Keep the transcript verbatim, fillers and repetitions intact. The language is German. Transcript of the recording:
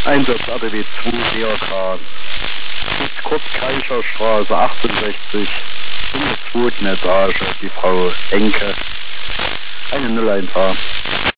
Einsatz A D W zwei D R K. Sitz Kurt-Keicher-Straße achtundsechzig, in der zweiten Etage, die Frau Enke, eine null eins A.